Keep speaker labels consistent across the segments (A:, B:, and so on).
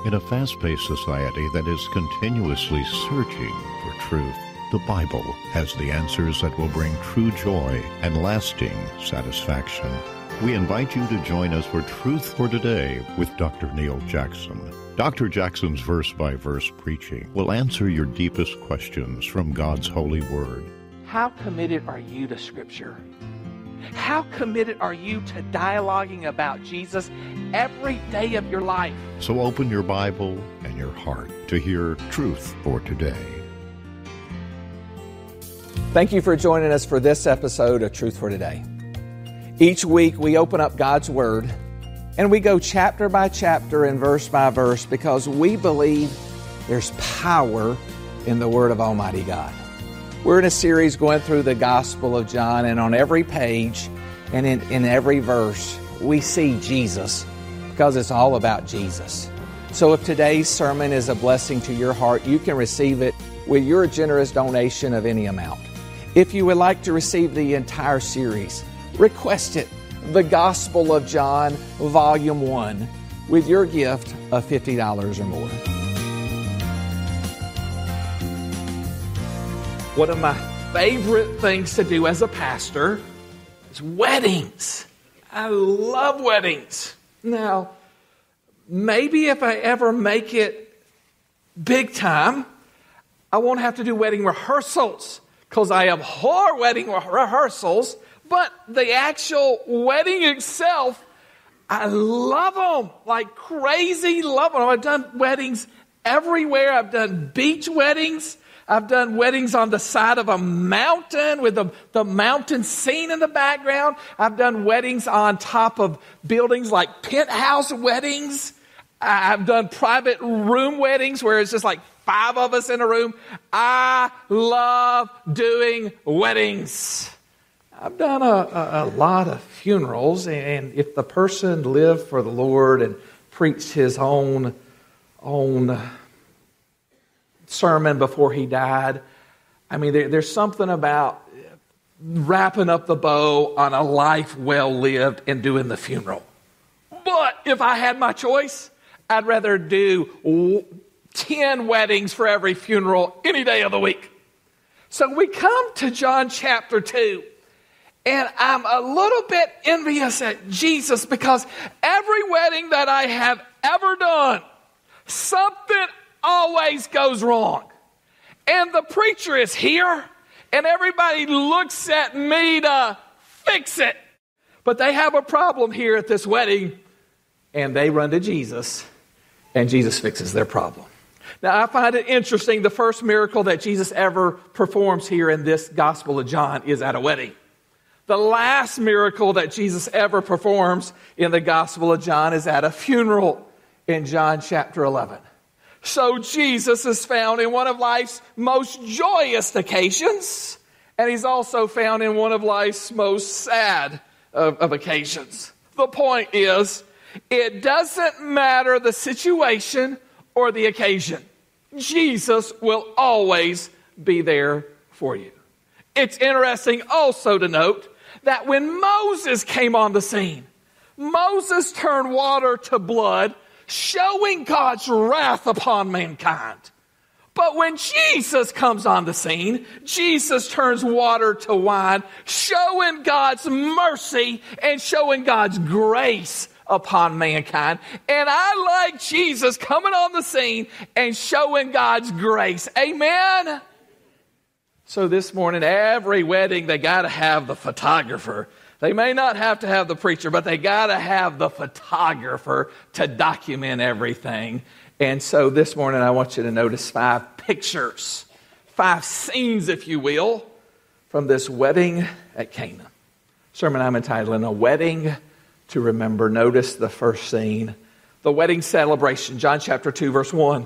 A: In a fast-paced society that is continuously searching for truth, the Bible has the answers that will bring true joy and lasting satisfaction. We invite you to join us for Truth for Today with Dr. Neil Jackson. Dr. Jackson's verse-by-verse preaching will answer your deepest questions from God's holy word.
B: How committed are you to Scripture? How committed are you to dialoguing about Jesus every day of your life?
A: So open your Bible and your heart to hear Truth for Today.
C: Thank you for joining us for this episode of Truth for Today. Each week we open up God's Word and we go chapter by chapter and verse by verse because we believe there's power in the Word of Almighty God. We're in a series going through the Gospel of John, and on every page and in every verse, we see Jesus because it's all about Jesus. So if today's sermon is a blessing to your heart, you can receive it with your generous donation of any amount. If you would like to receive the entire series, request it, The Gospel of John, Volume 1, with your gift of $50 or more.
B: One of my favorite things to do as a pastor is weddings. I love weddings. Now, maybe if I ever make it big time, I won't have to do wedding rehearsals because I abhor wedding rehearsals. But the actual wedding itself, I love them like crazy. Love them. I've done weddings everywhere. I've done beach weddings. I've done weddings on the side of a mountain with the mountain scene in the background. I've done weddings on top of buildings like penthouse weddings. I've done private room weddings where it's just like 5 of us in a room. I love doing weddings. I've done a lot of funerals, and if the person lived for the Lord and preached his own sermon before he died, I mean, there's something about wrapping up the bow on a life well lived and doing the funeral. But if I had my choice, I'd rather do 10 weddings for every funeral any day of the week. So we come to John chapter 2, and I'm a little bit envious at Jesus because every wedding that I have ever done, something always goes wrong. And the preacher is here, and everybody looks at me to fix it. But they have a problem here at this wedding, and they run to Jesus, and Jesus fixes their problem. Now, I find it interesting, the first miracle that Jesus ever performs here in this Gospel of John is at a wedding. The last miracle that Jesus ever performs in the Gospel of John is at a funeral in John chapter 11. So Jesus is found in one of life's most joyous occasions, and he's also found in one of life's most sad of occasions. The point is, it doesn't matter the situation or the occasion. Jesus will always be there for you. It's interesting also to note that when Moses came on the scene, Moses turned water to blood, showing God's wrath upon mankind. But when Jesus comes on the scene, Jesus turns water to wine, showing God's mercy and showing God's grace upon mankind. And I like Jesus coming on the scene and showing God's grace. Amen? So this morning, every wedding, they got to have the photographer. They may not have to have the preacher, but they got to have the photographer to document everything. And so this morning, I want you to notice 5 pictures, 5 scenes, if you will, from this wedding at Cana. Sermon I'm entitling, A Wedding to Remember. Notice the first scene, the wedding celebration, John chapter 2, verse 1.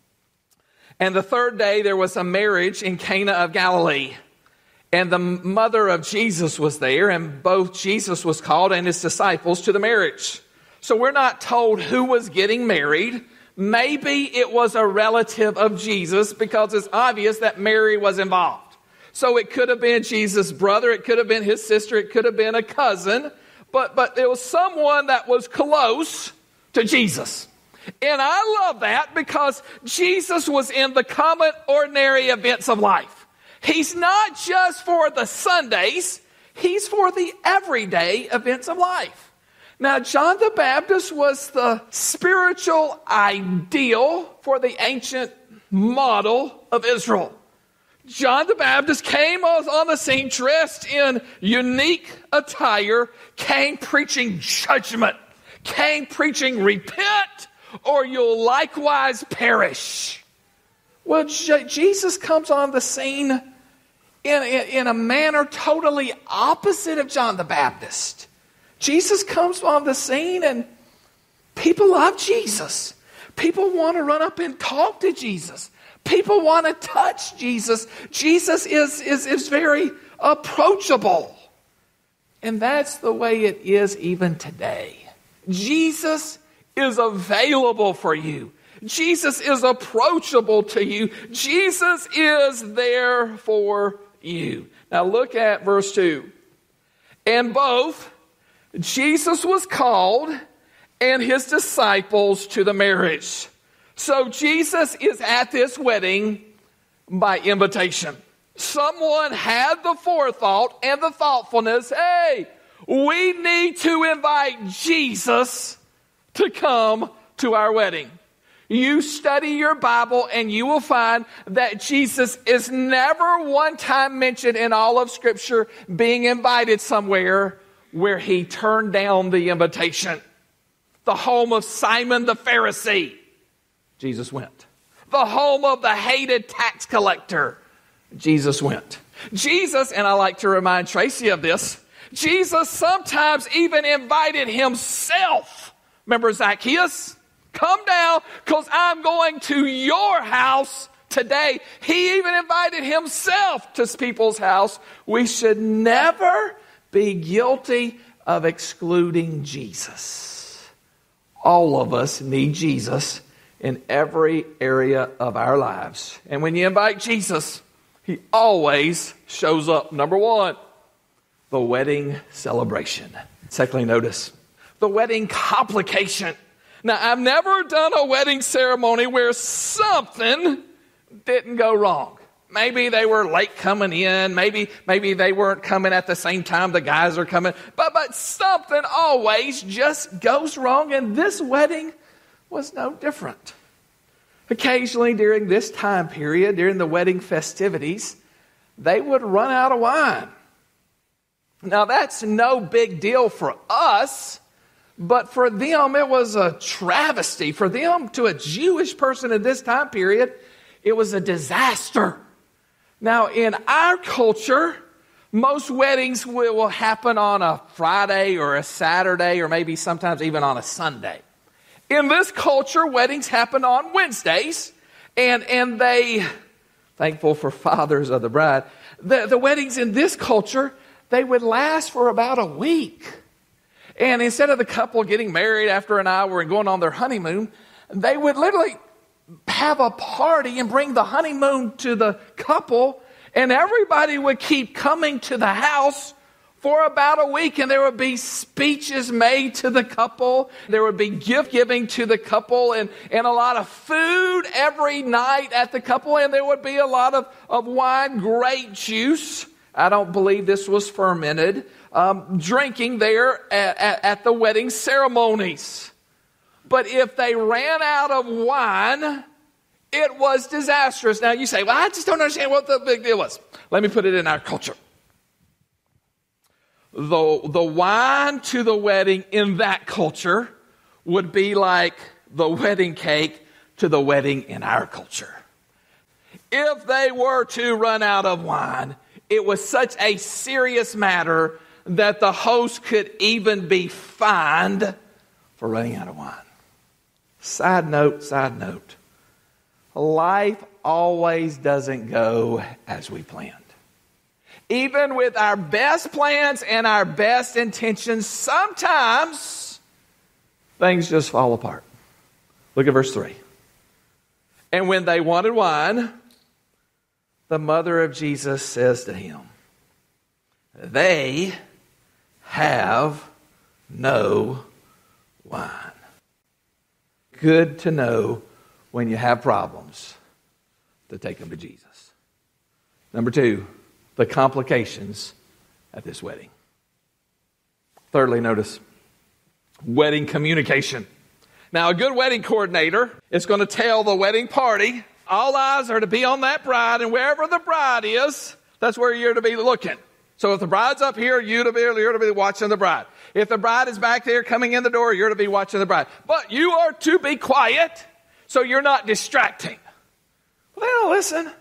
B: And the third day, there was a marriage in Cana of Galilee. And the mother of Jesus was there, and both Jesus was called and his disciples to the marriage. So we're not told who was getting married. Maybe it was a relative of Jesus because it's obvious that Mary was involved. So it could have been Jesus' brother, it could have been his sister, it could have been a cousin. But it was someone that was close to Jesus. And I love that because Jesus was in the common, ordinary events of life. He's not just for the Sundays, he's for the everyday events of life. Now, John the Baptist was the spiritual ideal for the ancient model of Israel. John the Baptist came on the scene dressed in unique attire, came preaching judgment, came preaching repent or you'll likewise perish. Well, Jesus comes on the scene in a manner totally opposite of John the Baptist. Jesus comes on the scene and people love Jesus. People want to run up and talk to Jesus. People want to touch Jesus. Jesus is very approachable. And that's the way it is even today. Jesus is available for you. Jesus is approachable to you. Jesus is there for you. Now look at verse 2. And both Jesus was called and his disciples to the marriage. So Jesus is at this wedding by invitation. Someone had the forethought and the thoughtfulness, hey, we need to invite Jesus to come to our wedding. You study your Bible and you will find that Jesus is never one time mentioned in all of Scripture being invited somewhere where he turned down the invitation. The home of Simon the Pharisee, Jesus went. The home of the hated tax collector, Jesus went. Jesus, and I like to remind Tracy of this, Jesus sometimes even invited himself. Remember Zacchaeus? Come down because I'm going to your house today. He even invited himself to people's house. We should never be guilty of excluding Jesus. All of us need Jesus in every area of our lives. And when you invite Jesus, he always shows up. Number one, the wedding celebration. Secondly, notice the wedding complication. Now, I've never done a wedding ceremony where something didn't go wrong. Maybe they were late coming in. Maybe they weren't coming at the same time the guys are coming. But something always just goes wrong, and this wedding was no different. Occasionally during this time period, during the wedding festivities, they would run out of wine. Now, that's no big deal for us, but for them, it was a travesty. For them, to a Jewish person in this time period, it was a disaster. Now, in our culture, most weddings will happen on a Friday or a Saturday or maybe sometimes even on a Sunday. In this culture, weddings happen on Wednesdays, and they, thankful for fathers of the bride, the weddings in this culture, they would last for about a week. And instead of the couple getting married after an hour and going on their honeymoon, they would literally have a party and bring the honeymoon to the couple, and everybody would keep coming to the house for about a week, and there would be speeches made to the couple. There would be gift giving to the couple and a lot of food every night at the couple, and there would be a lot of wine, grape juice. I don't believe this was fermented. Drinking there at the wedding ceremonies. But if they ran out of wine, it was disastrous. Now you say, well, I just don't understand what the big deal was. Let me put it in our culture. The wine to the wedding in that culture would be like the wedding cake to the wedding in our culture. If they were to run out of wine, it was such a serious matter that the host could even be fined for running out of wine. Side note. Life always doesn't go as we planned. Even with our best plans and our best intentions, sometimes things just fall apart. Look at verse 3. And when they wanted wine, the mother of Jesus says to him, they have no wine. good to know when you have problems to take them to Jesus. Number 2, the complications at this wedding. Thirdly, notice wedding communication. Now, a good wedding coordinator is going to tell the wedding party, all eyes are to be on that bride, and wherever the bride is, that's where you're to be looking. So if the bride's up here, you're to be watching the bride. If the bride is back there coming in the door, you're to be watching the bride. But you are to be quiet so you're not distracting. Well, they don't listen.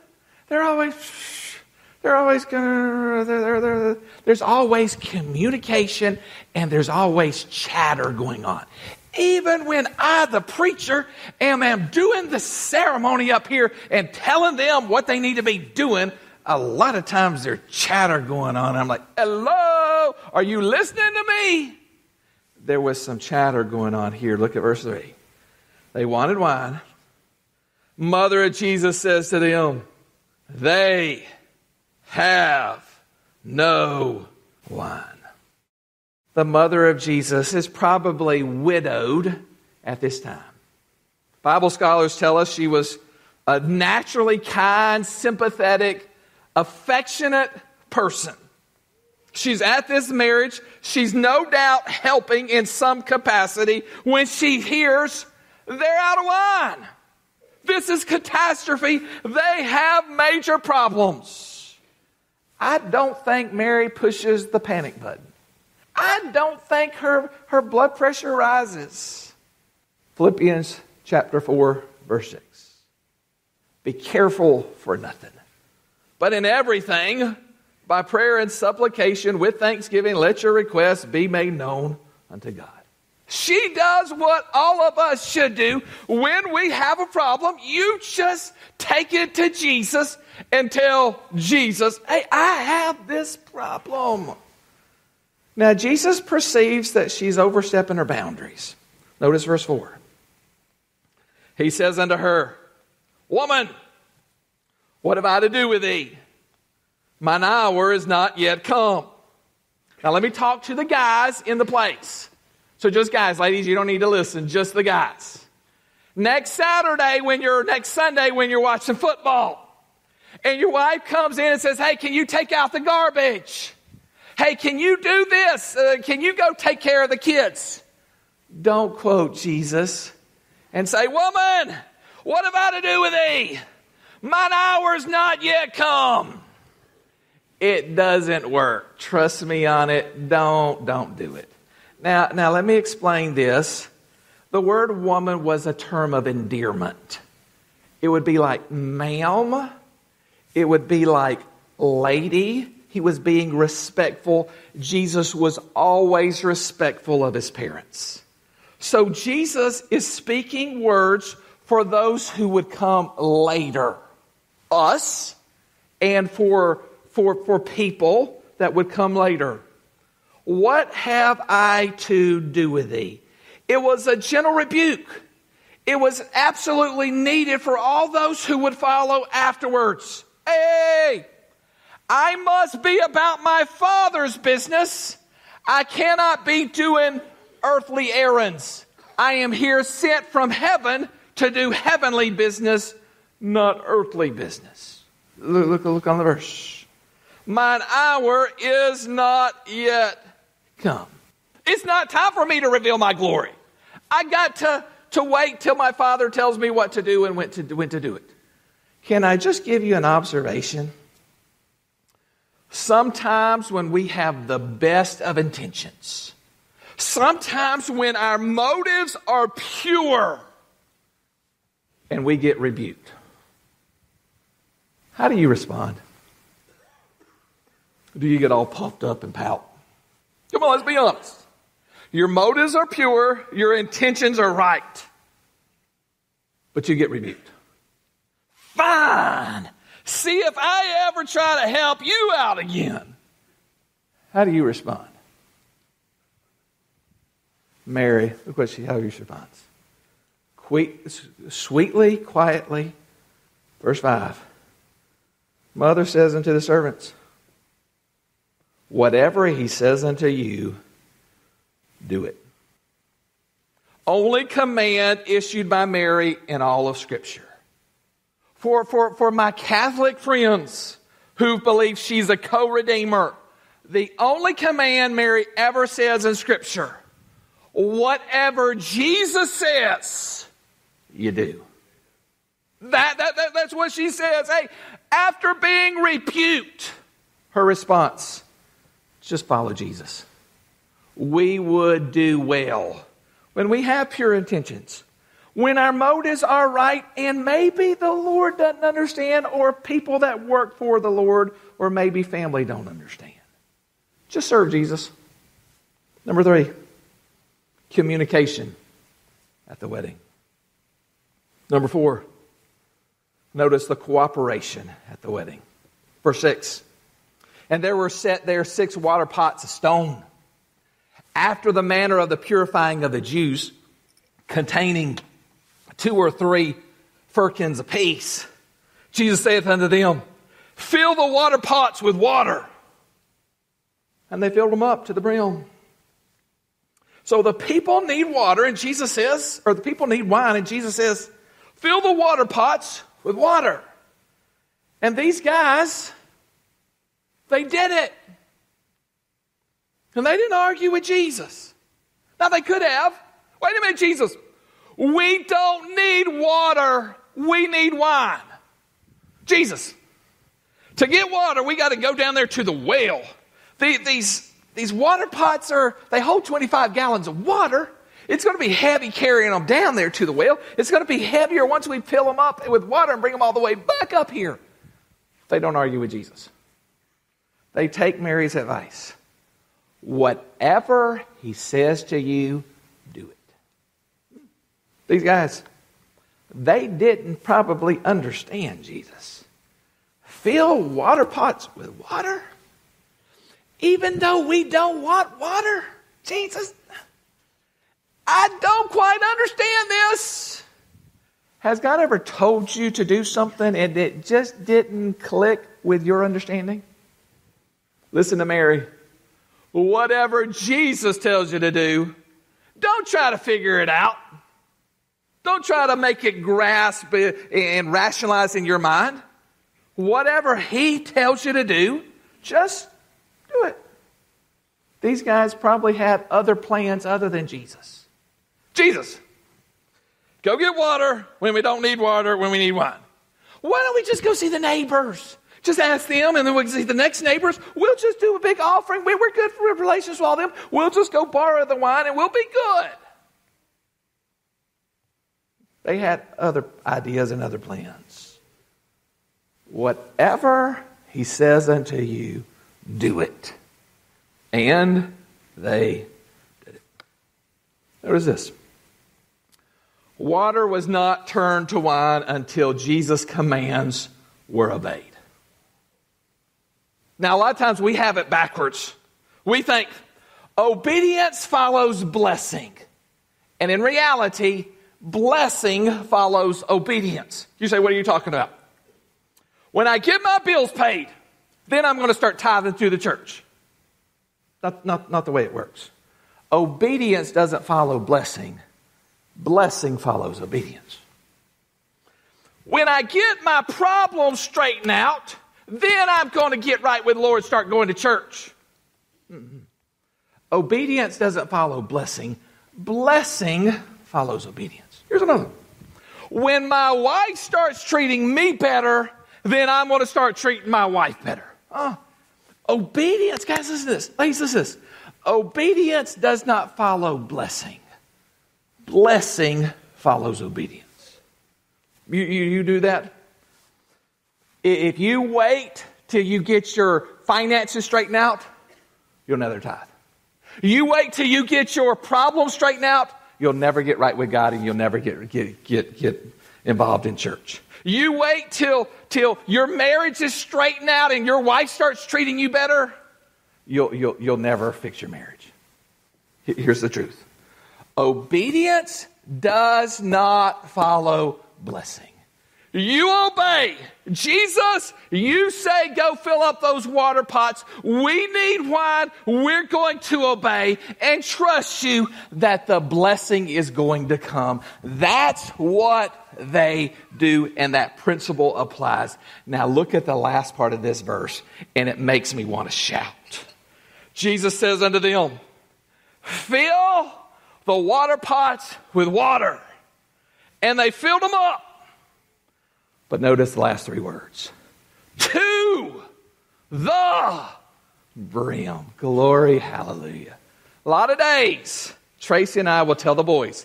B: There's always communication and there's always chatter going on. Even when I, the preacher, am doing the ceremony up here and telling them what they need to be doing, a lot of times there's chatter going on. I'm like, hello, are you listening to me? There was some chatter going on here. Look at verse 3. They wanted wine. Mother of Jesus says to them, they have no wine. The mother of Jesus is probably widowed at this time. Bible scholars tell us she was a naturally kind, sympathetic, affectionate person. She's at this marriage. She's no doubt helping in some capacity when she hears they're out of wine. This is catastrophe. They have major problems. I don't think Mary pushes the panic button. I don't think her blood pressure rises. Philippians chapter 4, verse 6. Be careful for nothing, but in everything, by prayer and supplication, with thanksgiving, let your requests be made known unto God. She does what all of us should do when we have a problem. You just take it to Jesus and tell Jesus, hey, I have this problem. Now, Jesus perceives that she's overstepping her boundaries. Notice verse 4. He says unto her, woman, what have I to do with thee? Mine hour is not yet come. Now, let me talk to the guys in the place. So just guys, ladies, you don't need to listen, just the guys. Next Sunday when you're watching football, and your wife comes in and says, hey, can you take out the garbage? Hey, can you do this? Can you go take care of the kids? Don't quote Jesus and say, woman, what have I to do with thee? Mine hour's not yet come. It doesn't work. Trust me on it. Don't do it. Now let me explain this. The word woman was a term of endearment. It would be like ma'am. It would be like lady. He was being respectful. Jesus was always respectful of his parents. So Jesus is speaking words for those who would come later. Us, and for people that would come later. What have I to do with thee? It was a gentle rebuke. It was absolutely needed for all those who would follow afterwards. Hey, I must be about my Father's business. I cannot be doing earthly errands. I am here sent from heaven to do heavenly business, not earthly business. Look on the verse. Mine hour is not yet come. It's not time for me to reveal my glory. I got to wait till my Father tells me what to do and when to do it. Can I just give you an observation? Sometimes when we have the best of intentions, sometimes when our motives are pure and we get rebuked, how do you respond? Do you get all puffed up and pout? Come on, let's be honest. Your motives are pure, your intentions are right, but you get rebuked. Fine. See if I ever try to help you out again. How do you respond? Mary, look how she responds. Sweetly, quietly. Verse 5. Mother says unto the servants, whatever he says unto you, do it. only command issued by Mary in all of Scripture. For my Catholic friends who believe she's a co-redeemer, the only command Mary ever says in Scripture, whatever Jesus says, you do. That's what she says. Hey, after being rebuked, her response, just follow Jesus. We would do well when we have pure intentions, when our motives are right, and maybe the Lord doesn't understand, or people that work for the Lord, or maybe family don't understand. Just serve Jesus. Number 3, communication at the wedding. Number 4, notice the cooperation at the wedding. Verse 6, and there were set there 6 water pots of stone, after the manner of the purifying of the Jews, containing 2 or 3 firkins apiece. Jesus saith unto them, fill the water pots with water. And they filled them up to the brim. So the people need water, and Jesus says, or the people need wine, and Jesus says, fill the water pots with water. And these guys, they did it. And they didn't argue with Jesus. Now they could have. Wait a minute, Jesus. We don't need water. We need wine. Jesus, to get water, we got to go down there to the well. These water pots they hold 25 gallons of water. It's going to be heavy carrying them down there to the well. It's going to be heavier once we fill them up with water and bring them all the way back up here. They don't argue with Jesus. They take Mary's advice. Whatever he says to you, do it. These guys, they didn't probably understand Jesus. Fill water pots with water? Even though we don't want water? Jesus, I don't quite understand this. Has God ever told you to do something and it just didn't click with your understanding? Listen to Mary. Whatever Jesus tells you to do, don't try to figure it out. Don't try to make it grasp and rationalize in your mind. Whatever he tells you to do, just do it. These guys probably had other plans other than Jesus. Jesus, go get water when we don't need water, when we need wine. Why don't we just go see the neighbors? Just ask them, and then we can see the next neighbors. We'll just do a big offering. We're good for relations with all them. We'll just go borrow the wine, and we'll be good. They had other ideas and other plans. Whatever he says unto you, do it. And they did it. Notice this. Water was not turned to wine until Jesus' commands were obeyed. Now, a lot of times we have it backwards. We think obedience follows blessing. And in reality, blessing follows obedience. You say, what are you talking about? When I get my bills paid, then I'm going to start tithing through the church. Not the way it works. Obedience doesn't follow blessing. Blessing follows obedience. When I get my problems straightened out, then I'm going to get right with the Lord and start going to church. Mm-hmm. Obedience doesn't follow blessing. Blessing follows obedience. Here's another one. When my wife starts treating me better, then I'm going to start treating my wife better. Obedience, guys, listen to this. Ladies, listen to this. Obedience does not follow blessing. Blessing follows obedience. You do that? If you wait till you get your finances straightened out, you'll never tithe. You wait till you get your problems straightened out, you'll never get right with God, and you'll never get involved in church. You wait till your marriage is straightened out and your wife starts treating you better, you'll never fix your marriage. Here's the truth. Obedience does not follow blessing. You obey. Jesus, you say go fill up those water pots. We need wine. We're going to obey and trust you that the blessing is going to come. That's what they do, and that principle applies. Now look at the last part of this verse, and it makes me want to shout. Jesus says unto them, fill the water pots with water. And they filled them up. But notice the last three words. To the brim. Glory, hallelujah. A lot of days, Tracy and I will tell the boys,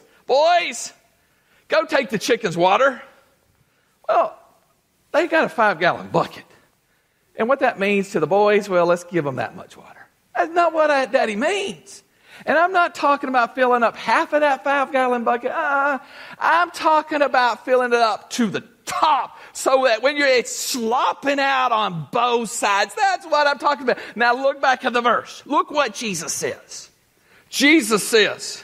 B: go take the chicken's water. Well, they got a 5-gallon bucket. And what that means to the boys, well, let's give them that much water. That's not what Daddy means. And I'm not talking about filling up half of that 5-gallon bucket. I'm talking about filling it up to the top so that when it's slopping out on both sides. That's what I'm talking about. Now look back at the verse. Look what Jesus says. Jesus says,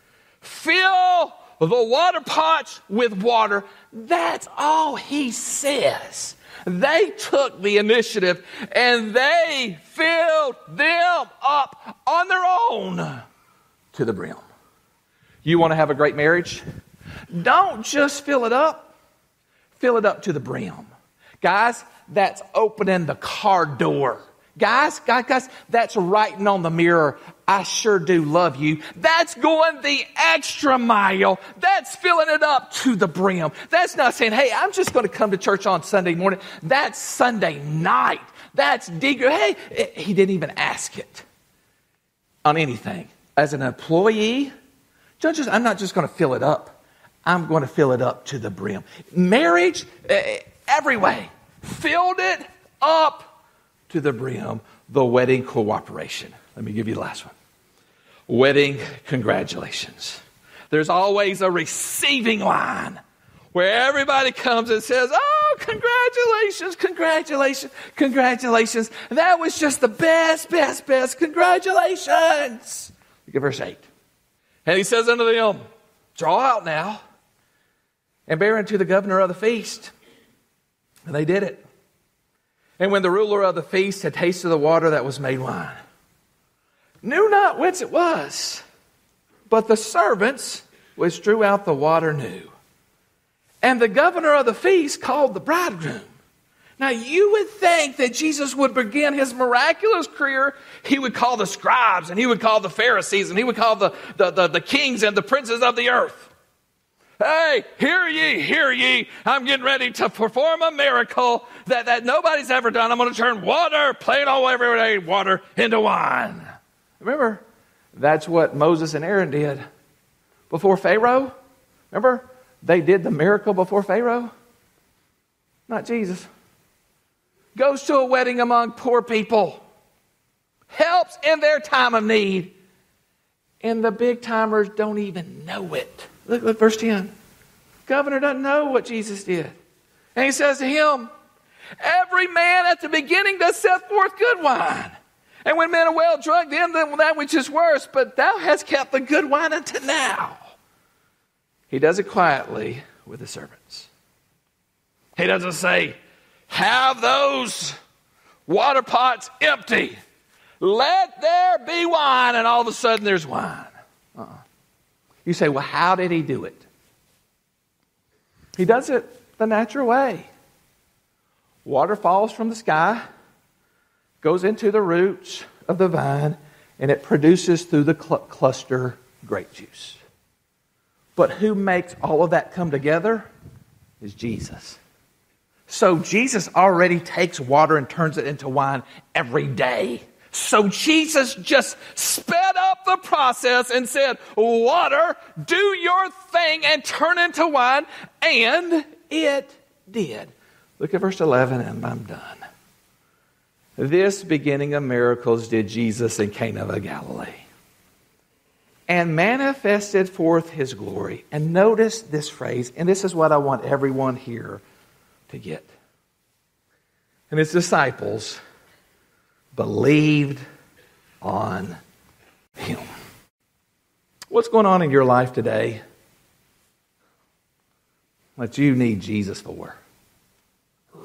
B: fill the water pots with water. That's all he says. They took the initiative and they filled them up on their own to the brim. You want to have a great marriage? Don't just fill it up to the brim. Guys, that's opening the car door. Guys, that's writing on the mirror, I sure do love you. That's going the extra mile. That's filling it up to the brim. That's not saying, hey, I'm just going to come to church on Sunday morning. That's Sunday night. That's digger. Hey, he didn't even ask it on anything. As an employee, I'm not just going to fill it up. I'm going to fill it up to the brim. Marriage, every way, filled it up to the brim. The wedding cooperation. Let me give you the last one. Wedding congratulations. There's always a receiving line where everybody comes and says, oh, congratulations, congratulations, congratulations. That was just the best, congratulations. Look at verse 8. And he says unto them, draw out now and bear unto the governor of the feast. And they did it. And when the ruler of the feast had tasted the water that was made wine, knew not whence it was, but the servants which drew out the water knew. And the governor of the feast called the bridegroom. Now you would think that Jesus would begin his miraculous career. He would call the scribes, and he would call the Pharisees, and he would call the kings and the princes of the earth. Hey, hear ye. I'm getting ready to perform a miracle that nobody's ever done. I'm going to turn water, plain old everyday water, into wine. Remember, that's what Moses and Aaron did before Pharaoh. Remember, they did the miracle before Pharaoh. Not Jesus. Goes to a wedding among poor people. Helps in their time of need. And the big timers don't even know it. Look, verse 10. Governor doesn't know what Jesus did. And he says to him, every man at the beginning does set forth good wine. And when men are well drunk, then that which is worse. But thou hast kept the good wine until now. He does it quietly with the servants. He doesn't say, have those water pots empty. Let there be wine. And all of a sudden there's wine. You say, well, how did he do it? He does it the natural way. Water falls from the sky, goes into the roots of the vine, and it produces through the cluster grape juice. But who makes all of that come together is Jesus. So Jesus already takes water and turns it into wine every day. So Jesus just sped up the process and said, water, do your thing and turn into wine. And it did. Look at verse 11 and I'm done. This beginning of miracles did Jesus in Cana of Galilee, and manifested forth his glory. And notice this phrase, and this is what I want everyone here to get. And his disciples believed on him. What's going on in your life today that you need Jesus for?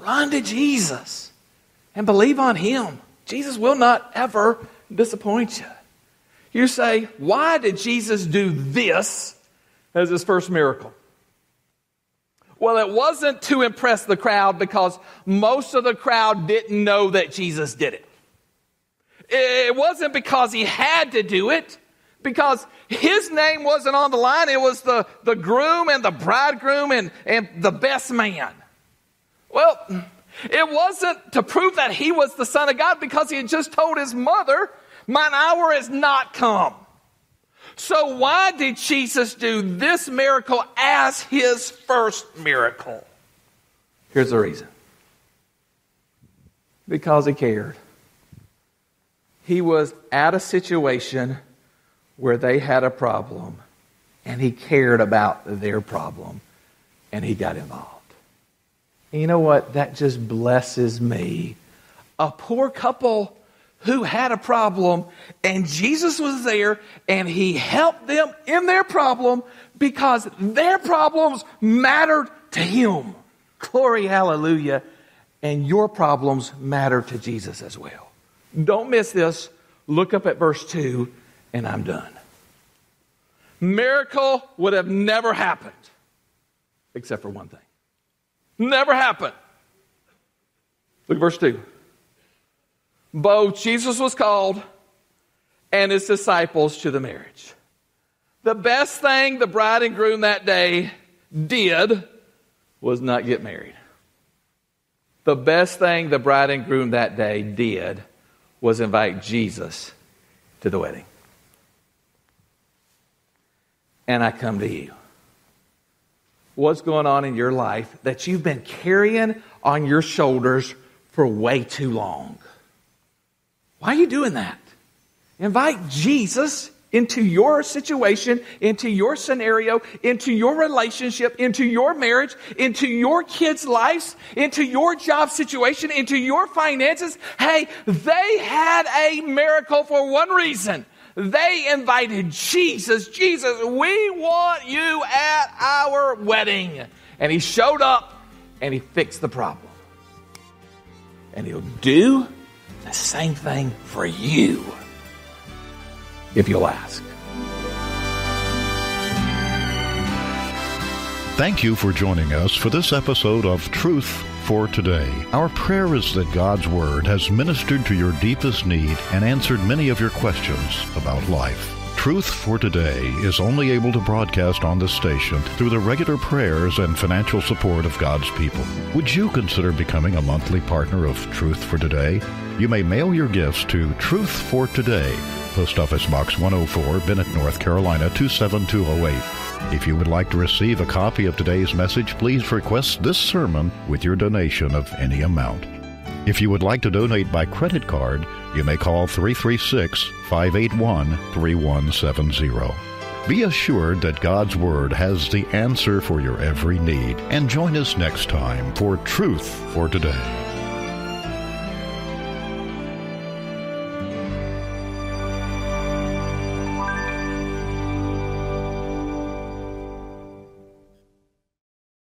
B: run to Jesus and believe on Him. Jesus will not ever disappoint you. You say, why did Jesus do this as His first miracle? Well, it wasn't to impress the crowd because most of the crowd didn't know that Jesus did it. It wasn't because He had to do it, because His name wasn't on the line. It was the groom and the bridegroom and the best man. Well, it wasn't to prove that He was the Son of God because He had just told His mother, mine hour is not come. So why did Jesus do this miracle as His first miracle? Here's the reason. Because He cared. He was at a situation where they had a problem, and He cared about their problem, and He got involved. And you know what? That just blesses me. A poor couple who had a problem, and Jesus was there, and He helped them in their problem because their problems mattered to Him. Glory, hallelujah. And your problems matter to Jesus as well. Don't miss this. Look up at verse 2, and I'm done. Miracle would have never happened, except for one thing. Never happened. Look at verse 2. Both Jesus was called and His disciples to the marriage. The best thing the bride and groom that day did was not get married. The best thing the bride and groom that day did was invite Jesus to the wedding. And I come to you. What's going on in your life that you've been carrying on your shoulders for way too long? Why are you doing that? Invite Jesus into your situation, into your scenario, into your relationship, into your marriage, into your kids' lives, into your job situation, into your finances. Hey, they had a miracle for one reason. They invited Jesus. Jesus, we want you at our wedding. And He showed up and He fixed the problem. And He'll do the same thing for you if you'll ask.
A: Thank you for joining us for this episode of Truth for Today. Our prayer is that God's Word has ministered to your deepest need and answered many of your questions about life. Truth for Today is only able to broadcast on this station through the regular prayers and financial support of God's people. Would you consider becoming a monthly partner of Truth for Today? You may mail your gifts to Truth for Today, Post Office Box 104, Bennett, North Carolina 27208. If you would like to receive a copy of today's message, please request this sermon with your donation of any amount. If you would like to donate by credit card, you may call 336-581-3170. Be assured that God's Word has the answer for your every need. And join us next time for Truth for Today.